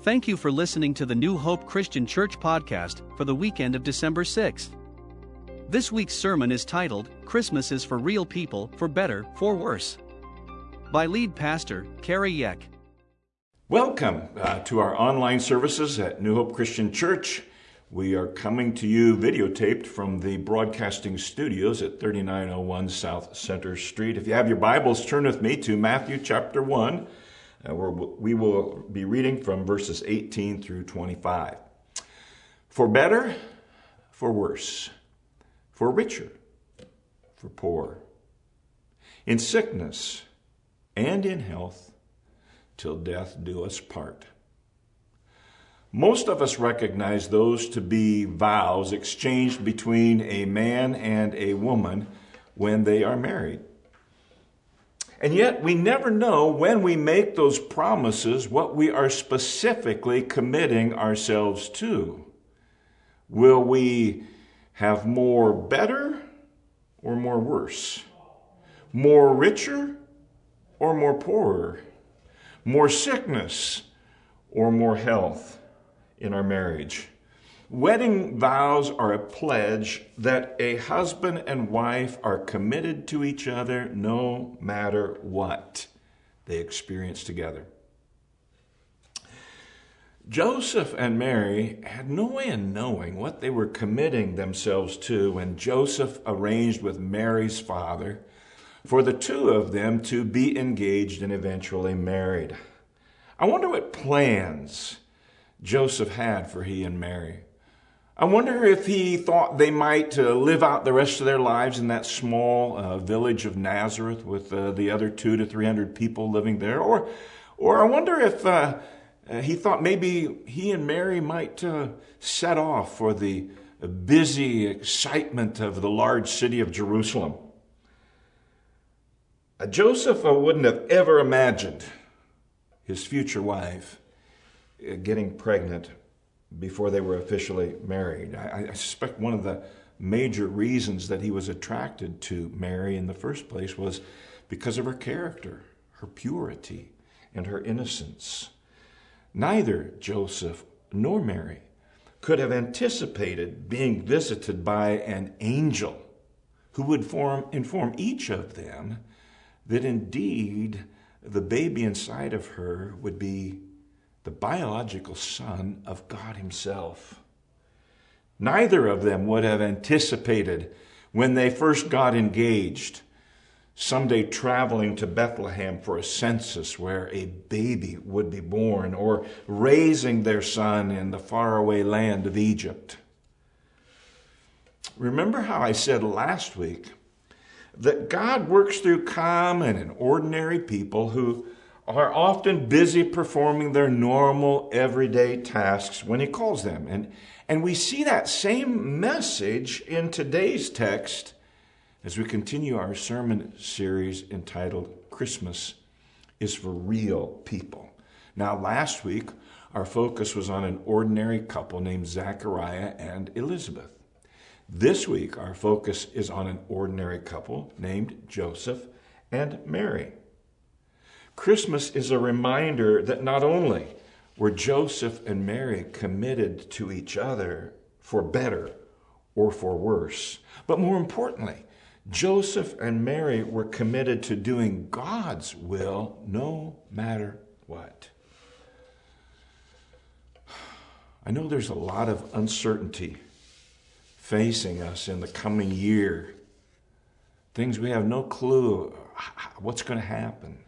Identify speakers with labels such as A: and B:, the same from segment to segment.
A: Thank you for listening to the New Hope Christian Church podcast for the weekend of December 6th. This week's sermon is titled, Christmas is for Real People, for Better, for Worse, by lead pastor Kerry Yeck.
B: Welcome to our online services at New Hope Christian Church. We are coming to you videotaped from the broadcasting studios at 3901 South Center Street. If you have your Bibles, turn with me to Matthew chapter 1, where we will be reading from verses 18 through 25. For better, for worse, for richer, for poor, in sickness and in health, till death do us part. Most of us recognize those to be vows exchanged between a man and a woman when they are married. And yet we never know when we make those promises what we are specifically committing ourselves to. Will we have more better or more worse? More richer or more poorer? More sickness or more health in our marriage? Wedding vows are a pledge that a husband and wife are committed to each other no matter what they experience together. Joseph and Mary had no way of knowing what they were committing themselves to when Joseph arranged with Mary's father for the two of them to be engaged and eventually married. I wonder what plans Joseph had for he and Mary. I wonder if he thought they might live out the rest of their lives in that small village of Nazareth with the other 200 to 300 people living there. Or I wonder if he thought maybe he and Mary might set off for the busy excitement of the large city of Jerusalem. Joseph wouldn't have ever imagined his future wife getting pregnant before they were officially married. I suspect one of the major reasons that he was attracted to Mary in the first place was because of her character, her purity, and her innocence. Neither Joseph nor Mary could have anticipated being visited by an angel who would inform each of them that indeed the baby inside of her would be the biological son of God himself. Neither of them would have anticipated when they first got engaged, someday traveling to Bethlehem for a census where a baby would be born, or raising their son in the faraway land of Egypt. Remember how I said last week that God works through common and ordinary people who are often busy performing their normal everyday tasks when he calls them. And we see that same message in today's text as we continue our sermon series entitled Christmas is for Real People. Now, last week, our focus was on an ordinary couple named Zachariah and Elizabeth. This week, our focus is on an ordinary couple named Joseph and Mary. Christmas is a reminder that not only were Joseph and Mary committed to each other for better or for worse, but more importantly, Joseph and Mary were committed to doing God's will no matter what. I know there's a lot of uncertainty facing us in the coming year. Things we have no clue what's going to happen.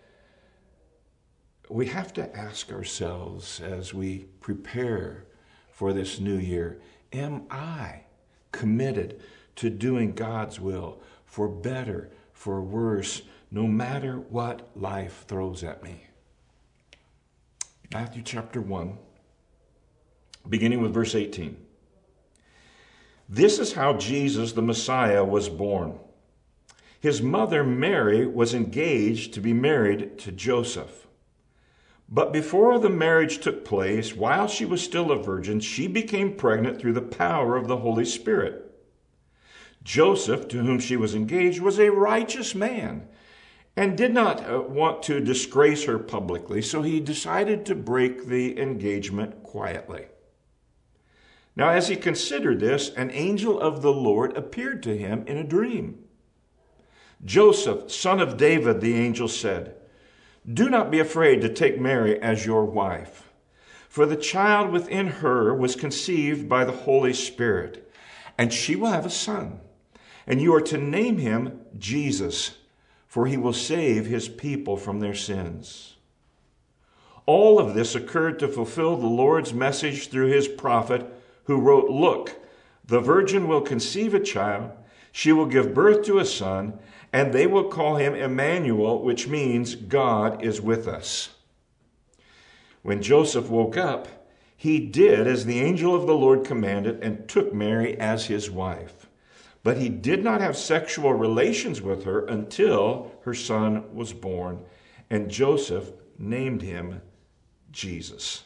B: We have to ask ourselves as we prepare for this new year, am I committed to doing God's will for better, for worse, no matter what life throws at me? Matthew chapter 1, beginning with verse 18. This is how Jesus, the Messiah, was born. His mother Mary was engaged to be married to Joseph. But before the marriage took place, while she was still a virgin, she became pregnant through the power of the Holy Spirit. Joseph, to whom she was engaged, was a righteous man and did not want to disgrace her publicly, so he decided to break the engagement quietly. Now, as he considered this, an angel of the Lord appeared to him in a dream. "Joseph, son of David," the angel said, "do not be afraid to take Mary as your wife, for the child within her was conceived by the Holy Spirit, and she will have a son, and you are to name him Jesus, for he will save his people from their sins." All of this occurred to fulfill the Lord's message through his prophet, who wrote, "Look, the virgin will conceive a child, she will give birth to a son, and they will call him Emmanuel," which means God is with us. When Joseph woke up, he did as the angel of the Lord commanded and took Mary as his wife. But he did not have sexual relations with her until her son was born, and Joseph named him Jesus.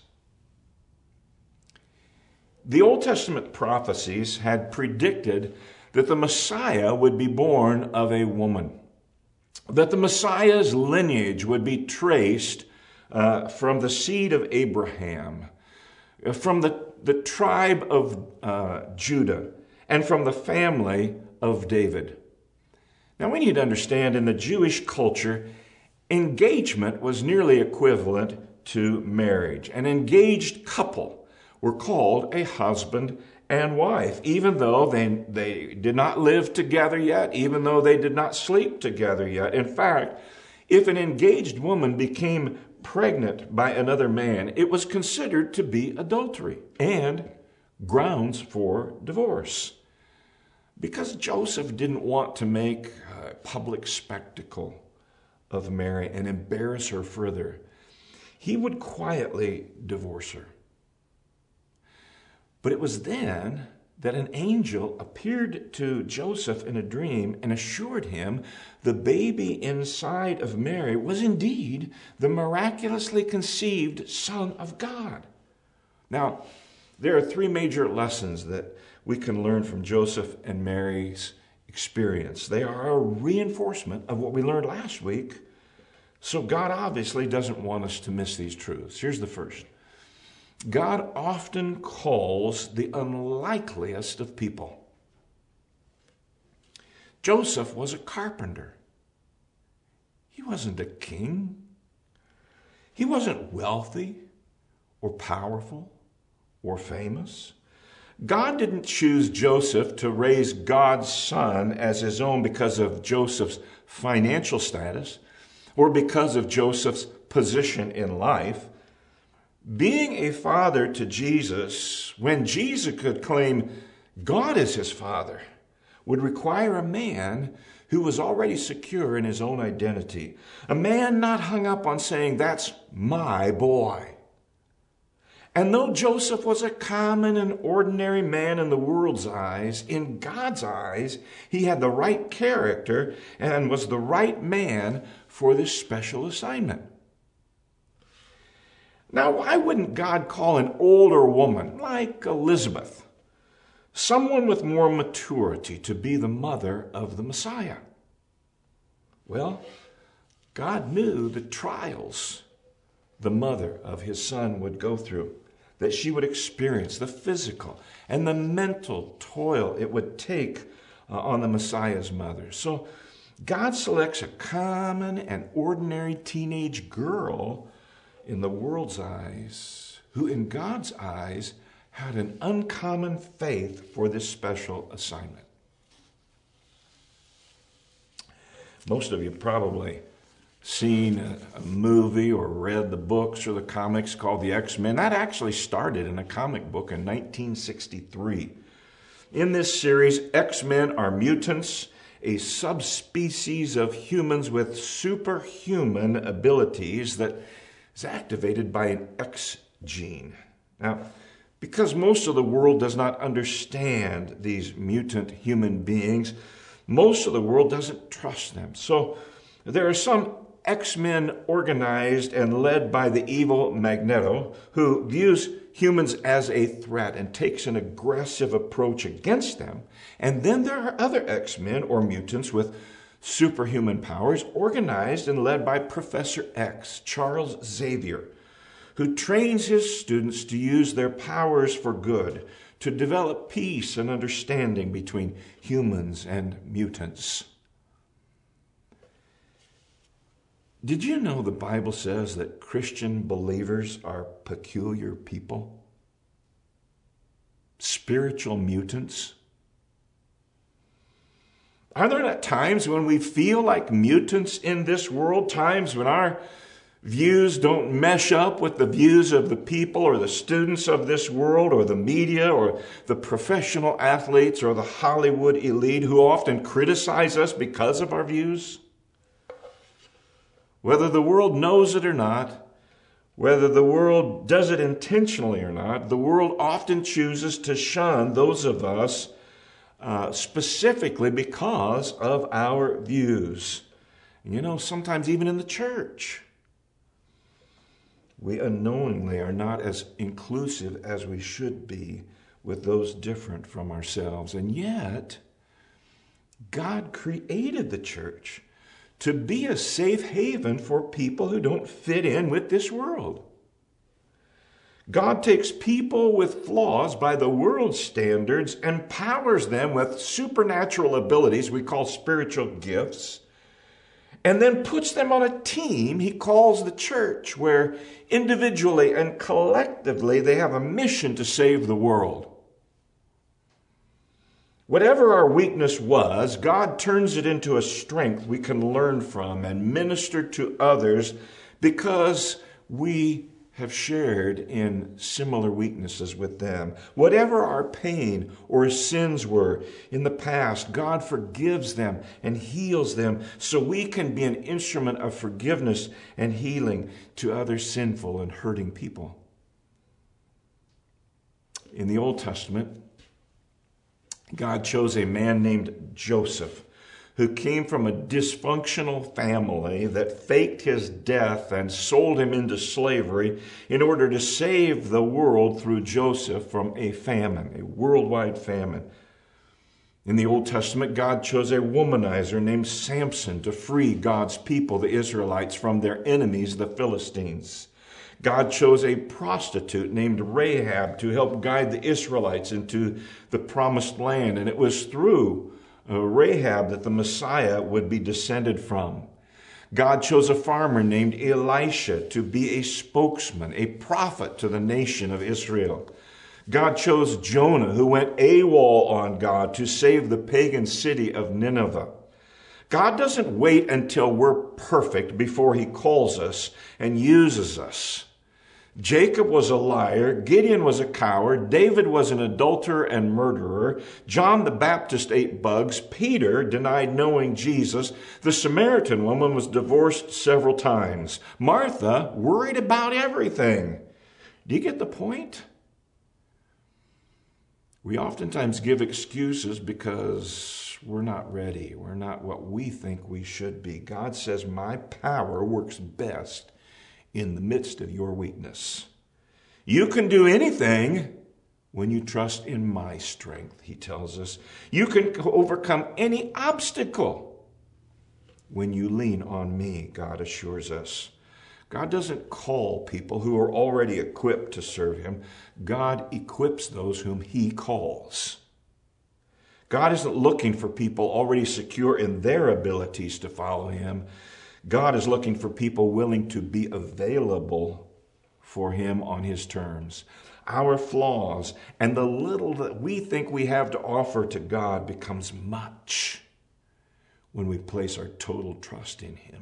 B: The Old Testament prophecies had predicted that the Messiah would be born of a woman, that the Messiah's lineage would be traced from the seed of Abraham, from the tribe of Judah, and from the family of David. Now, we need to understand, in the Jewish culture, engagement was nearly equivalent to marriage. An engaged couple were called a husband and wife, even though they did not live together yet, even though they did not sleep together yet. In fact, if an engaged woman became pregnant by another man, it was considered to be adultery and grounds for divorce. Because Joseph didn't want to make a public spectacle of Mary and embarrass her further, he would quietly divorce her. But it was then that an angel appeared to Joseph in a dream and assured him the baby inside of Mary was indeed the miraculously conceived Son of God. Now, there are three major lessons that we can learn from Joseph and Mary's experience. They are a reinforcement of what we learned last week, so God obviously doesn't want us to miss these truths. Here's the first. God often calls the unlikeliest of people. Joseph was a carpenter. He wasn't a king. He wasn't wealthy or powerful or famous. God didn't choose Joseph to raise God's son as his own because of Joseph's financial status or because of Joseph's position in life. Being a father to Jesus, when Jesus could claim God as his father, would require a man who was already secure in his own identity. A man not hung up on saying, "That's my boy." And though Joseph was a common and ordinary man in the world's eyes, in God's eyes, he had the right character and was the right man for this special assignment. Now, why wouldn't God call an older woman like Elizabeth, someone with more maturity, to be the mother of the Messiah? Well, God knew the trials the mother of his son would go through, that she would experience, the physical and the mental toil it would take on the Messiah's mother. So God selects a common and ordinary teenage girl in the world's eyes, who in God's eyes had an uncommon faith for this special assignment. Most of you probably seen a movie or read the books or the comics called the X-Men. That actually started in a comic book in 1963. In this series, X-Men are mutants, a subspecies of humans with superhuman abilities that is activated by an X gene. Now, because most of the world does not understand these mutant human beings, most of the world doesn't trust them. So there are some X-Men organized and led by the evil Magneto, who views humans as a threat and takes an aggressive approach against them. And then there are other X-Men or mutants with superhuman powers organized and led by Professor X, Charles Xavier, who trains his students to use their powers for good, to develop peace and understanding between humans and mutants. Did you know the Bible says that Christian believers are peculiar people? Spiritual mutants? Are there not times when we feel like mutants in this world? Times when our views don't mesh up with the views of the people or the students of this world or the media or the professional athletes or the Hollywood elite who often criticize us because of our views? Whether the world knows it or not, whether the world does it intentionally or not, the world often chooses to shun those of us specifically because of our views. And you know, sometimes even in the church, we unknowingly are not as inclusive as we should be with those different from ourselves. And yet, God created the church to be a safe haven for people who don't fit in with this world. God takes people with flaws by the world's standards, empowers them with supernatural abilities we call spiritual gifts, and then puts them on a team he calls the church, where individually and collectively they have a mission to save the world. Whatever our weakness was, God turns it into a strength we can learn from and minister to others because we have shared in similar weaknesses with them. Whatever our pain or sins were in the past, God forgives them and heals them so we can be an instrument of forgiveness and healing to other sinful and hurting people. In the Old Testament, God chose a man named Joseph, who came from a dysfunctional family that faked his death and sold him into slavery in order to save the world through Joseph from a famine, a worldwide famine. In the Old Testament, God chose a womanizer named Samson to free God's people, the Israelites, from their enemies, the Philistines. God chose a prostitute named Rahab to help guide the Israelites into the promised land. And it was through Rahab that the Messiah would be descended from. God chose a farmer named Elisha to be a spokesman, a prophet to the nation of Israel. God chose Jonah, who went AWOL on God to save the pagan city of Nineveh. God doesn't wait until we're perfect before he calls us and uses us. Jacob was a liar, Gideon was a coward, David was an adulterer and murderer, John the Baptist ate bugs, Peter denied knowing Jesus, the Samaritan woman was divorced several times, Martha worried about everything. Do you get the point? We oftentimes give excuses because we're not ready. We're not what we think we should be. God says, my power works best in the midst of your weakness. You can do anything when you trust in my strength, he tells us. You can overcome any obstacle when you lean on me, God assures us. God doesn't call people who are already equipped to serve him. God equips those whom he calls. God isn't looking for people already secure in their abilities to follow him. God is looking for people willing to be available for him on his terms. Our flaws and the little that we think we have to offer to God becomes much when we place our total trust in him.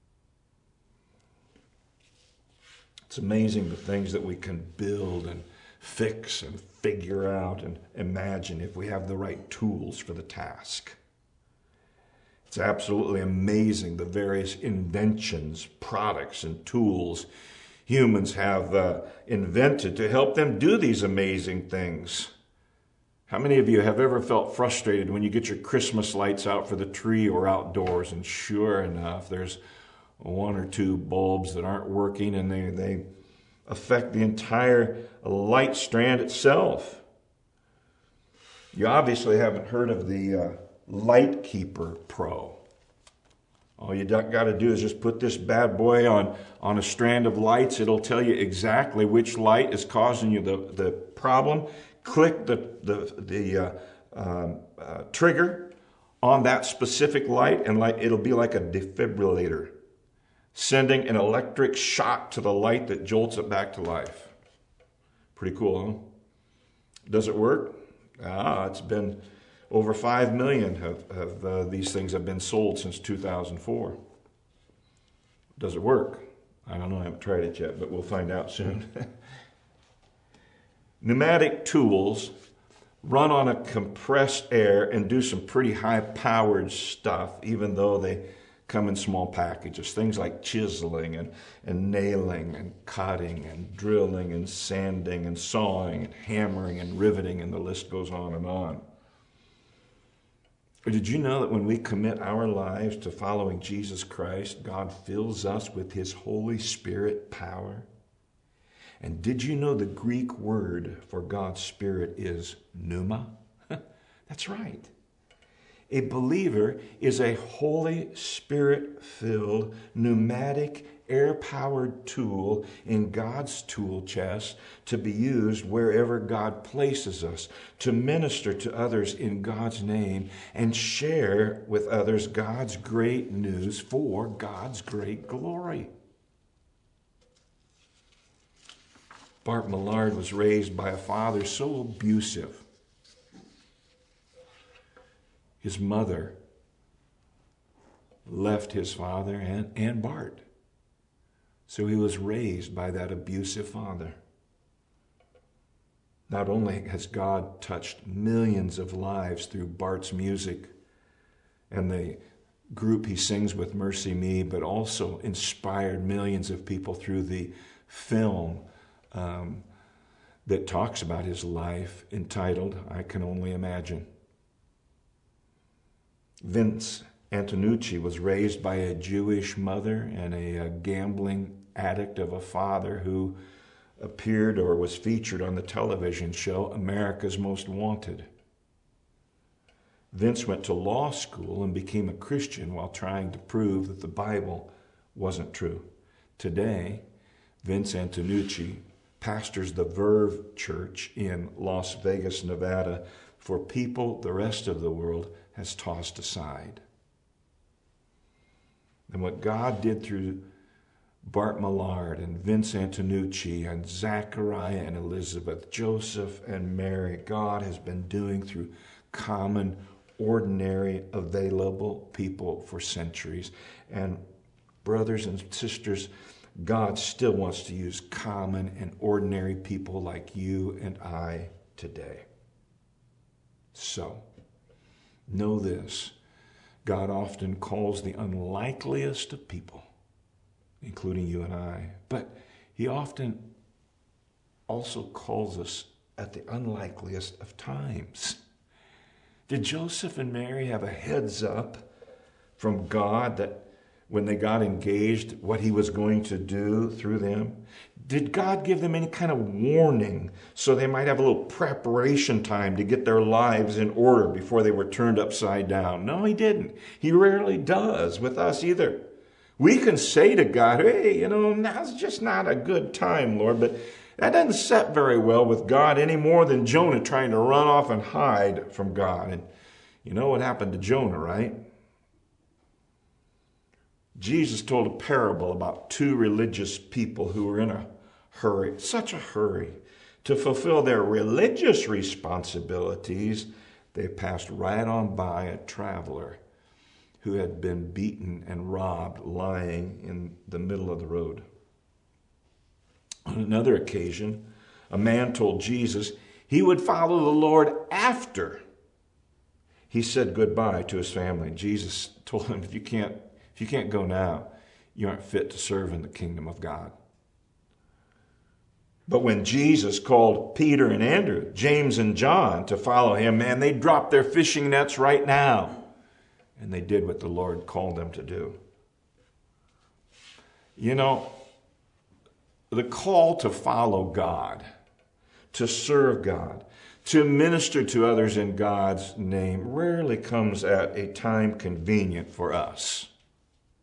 B: It's amazing the things that we can build and fix and figure out and imagine if we have the right tools for the task. It's absolutely amazing the various inventions, products, and tools humans have invented to help them do these amazing things. How many of you have ever felt frustrated when you get your Christmas lights out for the tree or outdoors, and sure enough, there's one or two bulbs that aren't working and they affect the entire light strand itself? You obviously haven't heard of the Lightkeeper Pro. All you got to do is just put this bad boy on a strand of lights. It'll tell you exactly which light is causing you the problem. Click the trigger on that specific light, and it'll be like a defibrillator, sending an electric shock to the light that jolts it back to life. Pretty cool, huh? Does it work? It's been over 5 million of these things have been sold since 2004. Does it work? I don't know. I haven't tried it yet, but we'll find out soon. Pneumatic tools run on a compressed air and do some pretty high-powered stuff, even though they come in small packages. Things like chiseling and nailing and cutting and drilling and sanding and sawing and hammering and riveting, and the list goes on and on. Or did you know that when we commit our lives to following Jesus Christ, God fills us with His Holy Spirit power? And did you know the Greek word for God's Spirit is pneuma? That's right. A believer is a Holy Spirit-filled, pneumatic, air-powered tool in God's tool chest to be used wherever God places us, to minister to others in God's name and share with others God's great news for God's great glory. Bart Millard was raised by a father so abusive. His mother left his father and Bart. So he was raised by that abusive father. Not only has God touched millions of lives through Bart's music and the group he sings with, Mercy Me, but also inspired millions of people through the film that talks about his life, entitled I Can Only Imagine. Vince Antonucci was raised by a Jewish mother and a gambling addict of a father who appeared or was featured on the television show America's Most Wanted. Vince went to law school and became a Christian while trying to prove that the Bible wasn't true. Today, Vince Antonucci pastors the Verve Church in Las Vegas, Nevada, for people the rest of the world has tossed aside. And what God did through Bart Millard and Vince Antonucci and Zachariah and Elizabeth, Joseph and Mary, God has been doing through common, ordinary, available people for centuries. And brothers and sisters, God still wants to use common and ordinary people like you and I today. So, know this. God often calls the unlikeliest of people, including you and I, but He often also calls us at the unlikeliest of times. Did Joseph and Mary have a heads up from God that when they got engaged, what He was going to do through them? Did God give them any kind of warning so they might have a little preparation time to get their lives in order before they were turned upside down? No, He didn't. He rarely does with us either. We can say to God, hey, now's just not a good time, Lord, but that doesn't set very well with God any more than Jonah trying to run off and hide from God. And you know what happened to Jonah, right? Jesus told a parable about two religious people who were in a hurry, such a hurry, to fulfill their religious responsibilities. They passed right on by a traveler who had been beaten and robbed, lying in the middle of the road. On another occasion, a man told Jesus he would follow the Lord after he said goodbye to his family. Jesus told him, if you can't go now, you aren't fit to serve in the kingdom of God. But when Jesus called Peter and Andrew, James and John to follow Him, man, they dropped their fishing nets right now. And they did what the Lord called them to do. The call to follow God, to serve God, to minister to others in God's name rarely comes at a time convenient for us.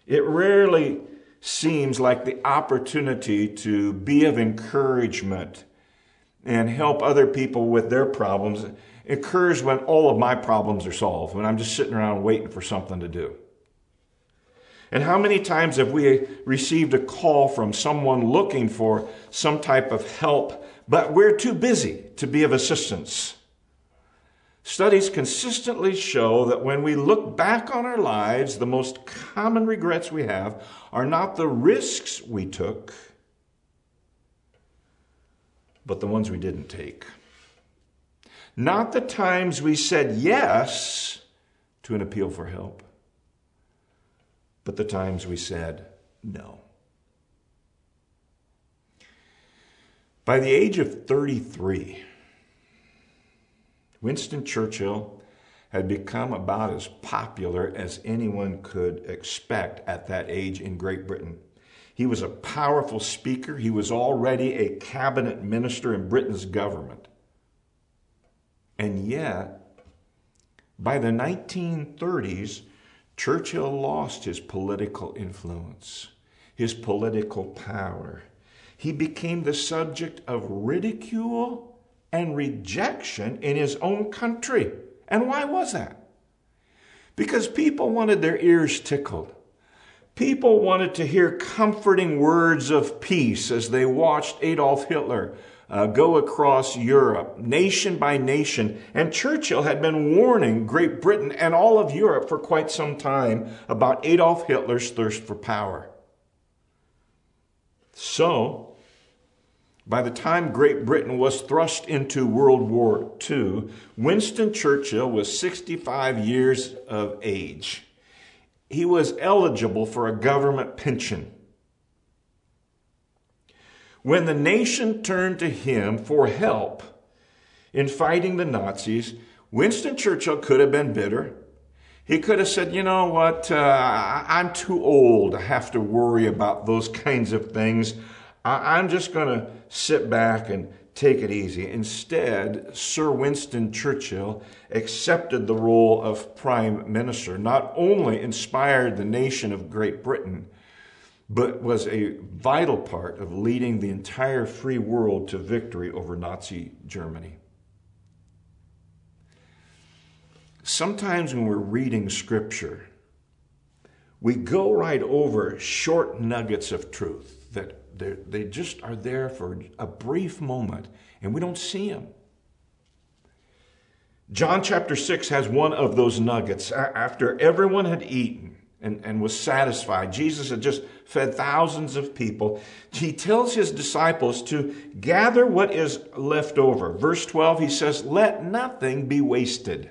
B: It rarely seems like the opportunity to be of encouragement and help other people with their problems occurs when all of my problems are solved, when I'm just sitting around waiting for something to do. And how many times have we received a call from someone looking for some type of help, but we're too busy to be of assistance? Studies consistently show that when we look back on our lives, the most common regrets we have are not the risks we took, but the ones we didn't take. Not the times we said yes to an appeal for help, but the times we said no. By the age of 33, Winston Churchill had become about as popular as anyone could expect at that age in Great Britain. He was a powerful speaker. He was already a cabinet minister in Britain's government. And yet, by the 1930s, Churchill lost his political influence, his political power. He became the subject of ridicule and rejection in his own country. And why was that? Because people wanted their ears tickled. People wanted to hear comforting words of peace as they watched Adolf Hitler go across Europe, nation by nation. And Churchill had been warning Great Britain and all of Europe for quite some time about Adolf Hitler's thirst for power. So, by the time Great Britain was thrust into World War II, Winston Churchill was 65 years of age. He was eligible for a government pension. When the nation turned to him for help in fighting the Nazis, Winston Churchill could have been bitter. He could have said, you know what, I'm too old to have to worry about those kinds of things. I'm just going to sit back and take it easy. Instead, Sir Winston Churchill accepted the role of Prime Minister, not only inspired the nation of Great Britain, but was a vital part of leading the entire free world to victory over Nazi Germany. Sometimes when we're reading Scripture, we go right over short nuggets of truth that they just are there for a brief moment, and we don't see them. John chapter 6 has one of those nuggets. After everyone had eaten and was satisfied, Jesus had just fed thousands of people. He tells his disciples to gather what is left over. Verse 12, he says, "Let nothing be wasted."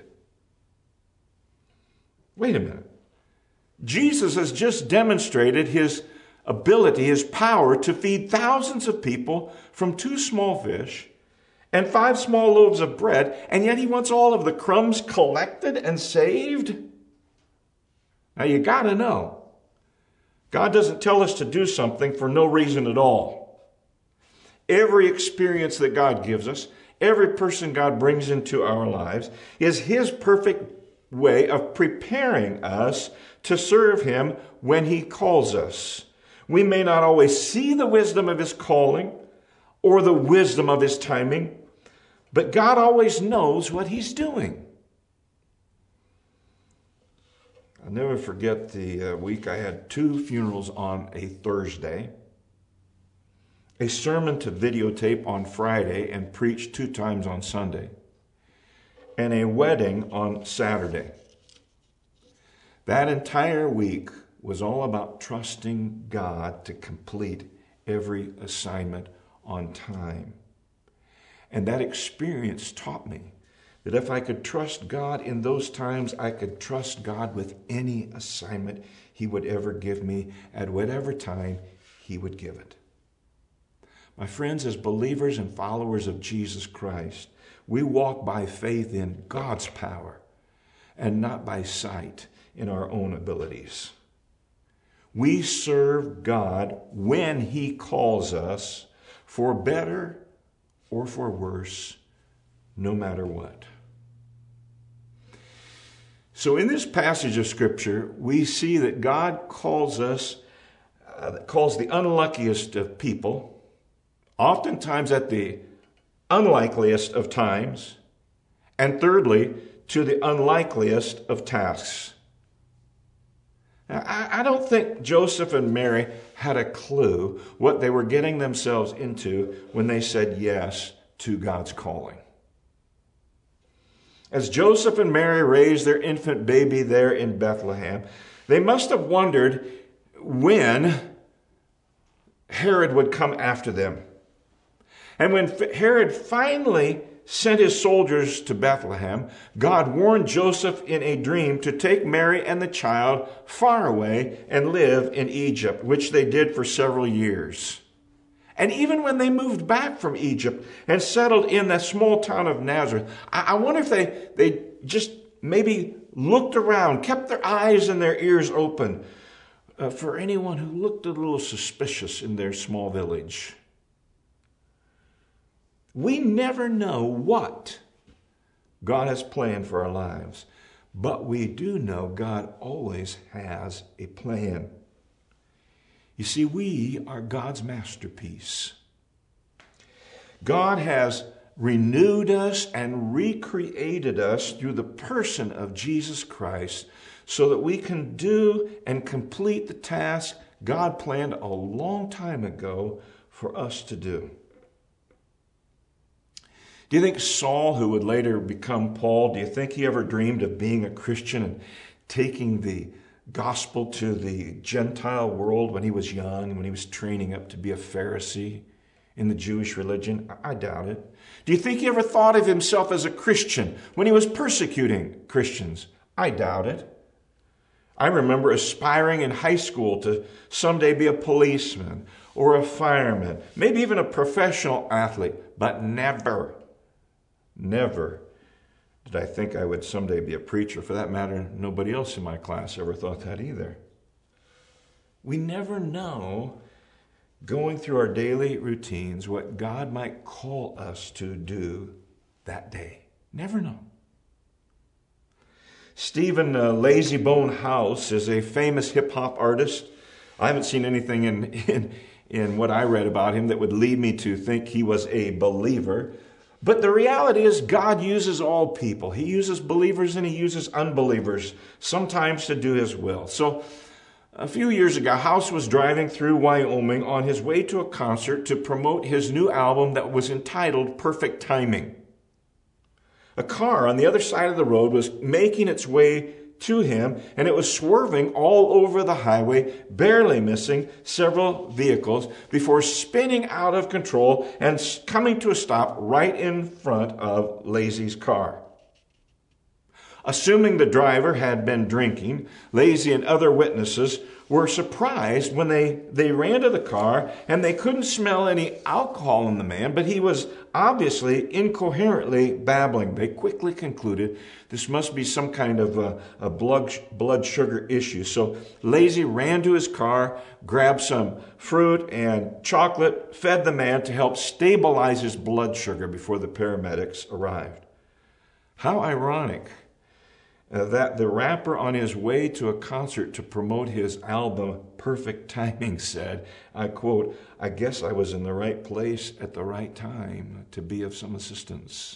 B: Wait a minute. Jesus has just demonstrated his ability, his power to feed thousands of people from 2 small fish and 5 small loaves of bread, and yet he wants all of the crumbs collected and saved? Now you got to know, God doesn't tell us to do something for no reason at all. Every experience that God gives us, every person God brings into our lives is his perfect way of preparing us to serve him when he calls us. We may not always see the wisdom of his calling or the wisdom of his timing, but God always knows what he's doing. I'll never forget the week I had 2 funerals on a Thursday, a sermon to videotape on Friday and preach 2 times on Sunday, and a wedding on Saturday. That entire week was all about trusting God to complete every assignment on time. And that experience taught me that if I could trust God in those times, I could trust God with any assignment he would ever give me at whatever time he would give it. My friends, as believers and followers of Jesus Christ, we walk by faith in God's power and not by sight in our own abilities. We serve God when he calls us, for better or for worse, no matter what. So in this passage of Scripture, we see that God calls the unluckiest of people, oftentimes at the unlikeliest of times, and thirdly, to the unlikeliest of tasks. Now, I don't think Joseph and Mary had a clue what they were getting themselves into when they said yes to God's calling. As Joseph and Mary raised their infant baby there in Bethlehem, they must have wondered when Herod would come after them. And when Herod finally sent his soldiers to Bethlehem, God warned Joseph in a dream to take Mary and the child far away and live in Egypt, which they did for several years. And even when they moved back from Egypt and settled in that small town of Nazareth, I wonder if they just maybe looked around, kept their eyes and their ears open for anyone who looked a little suspicious in their small village. We never know what God has planned for our lives, but we do know God always has a plan. You see, we are God's masterpiece. God has renewed us and recreated us through the person of Jesus Christ so that we can do and complete the task God planned a long time ago for us to do. Do you think Saul, who would later become Paul, do you think he ever dreamed of being a Christian and taking the gospel to the Gentile world when he was young, when he was training up to be a Pharisee in the Jewish religion? I doubt it. Do you think he ever thought of himself as a Christian when he was persecuting Christians? I doubt it. I remember aspiring in high school to someday be a policeman or a fireman, maybe even a professional athlete, but never did I think I would someday be a preacher. For that matter, nobody else in my class ever thought that either. We never know, going through our daily routines, what God might call us to do that day. Never know. Stephen Lazybone House is a famous hip-hop artist. I haven't seen anything in what I read about him that would lead me to think he was a believer. But the reality is God uses all people. He uses believers and he uses unbelievers, sometimes to do his will. So a few years ago, House was driving through Wyoming on his way to a concert to promote his new album that was entitled Perfect Timing. A car on the other side of the road was making its way to him, and it was swerving all over the highway, barely missing several vehicles before spinning out of control and coming to a stop right in front of Lazy's car. Assuming the driver had been drinking, Lazy and other witnesses were surprised when they ran to the car and they couldn't smell any alcohol in the man, but he was obviously incoherently babbling. They quickly concluded this must be some kind of a blood sugar issue. So Lazy ran to his car, grabbed some fruit and chocolate, fed the man to help stabilize his blood sugar before the paramedics arrived. How ironic that the rapper on his way to a concert to promote his album Perfect Timing said, I quote, "I guess I was in the right place at the right time to be of some assistance."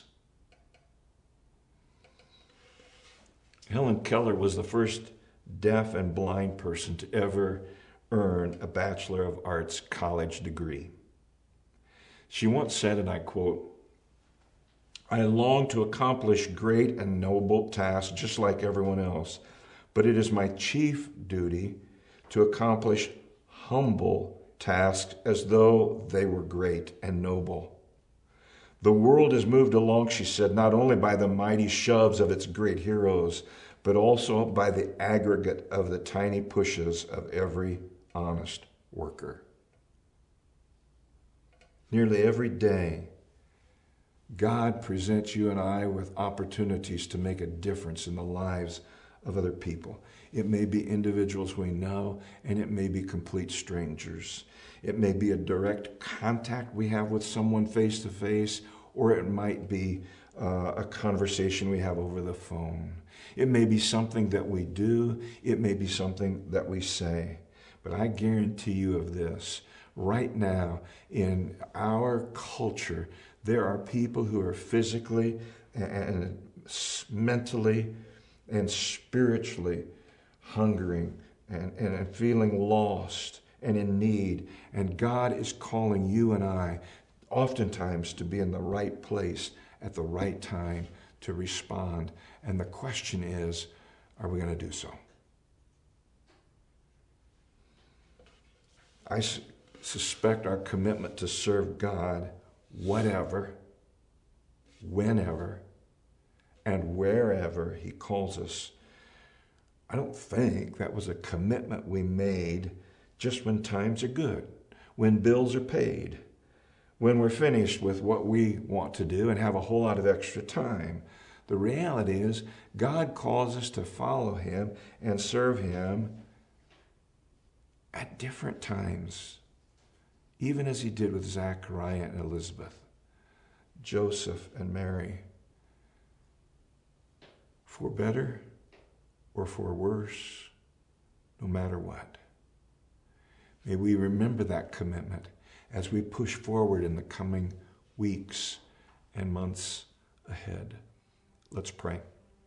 B: Helen Keller was the first deaf and blind person to ever earn a Bachelor of Arts college degree. She once said, and I quote, "I long to accomplish great and noble tasks just like everyone else, but it is my chief duty to accomplish humble tasks as though they were great and noble. The world is moved along," she said, "not only by the mighty shoves of its great heroes, but also by the aggregate of the tiny pushes of every honest worker." Nearly every day, God presents you and I with opportunities to make a difference in the lives of other people. It may be individuals we know, and it may be complete strangers. It may be a direct contact we have with someone face to face, or it might be a conversation we have over the phone. It may be something that we do. It may be something that we say. But I guarantee you of this, right now in our culture, there are people who are physically and mentally and spiritually hungering and feeling lost and in need. And God is calling you and I oftentimes to be in the right place at the right time to respond. And the question is, are we going to do so? I suspect our commitment to serve God, whatever, whenever, and wherever He calls us, I don't think that was a commitment we made just when times are good, when bills are paid, when we're finished with what we want to do and have a whole lot of extra time. The reality is God calls us to follow Him and serve Him at different times, even as He did with Zachariah and Elizabeth, Joseph and Mary, for better or for worse, no matter what. May we remember that commitment as we push forward in the coming weeks and months ahead. Let's pray.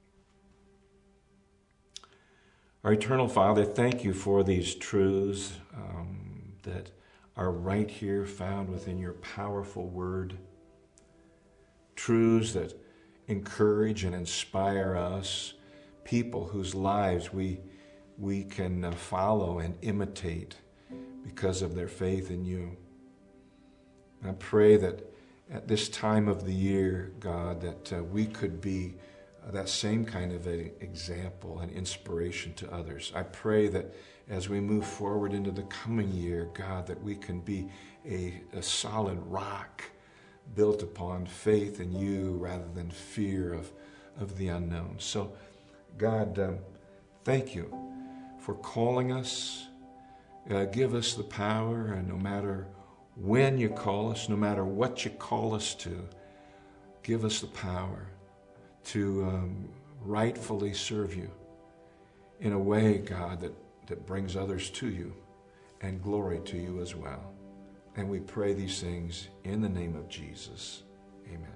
B: Our eternal Father, thank you for these truths that are right here found within your powerful word. Truths that encourage and inspire us, people whose lives we can follow and imitate because of their faith in you. And I pray that at this time of the year, God, that we could be that same kind of an example and inspiration to others. I pray that as we move forward into the coming year, God, that we can be a solid rock built upon faith in you rather than fear of the unknown. So, God, thank you for calling us. Give us the power, and no matter when you call us, no matter what you call us to, give us the power to rightfully serve you in a way, God, that brings others to you and glory to you as well. And we pray these things in the name of Jesus. Amen.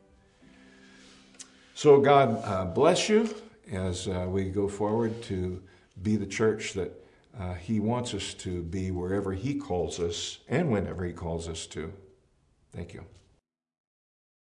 B: So God bless you as we go forward to be the church that He wants us to be wherever He calls us and whenever He calls us to. Thank you.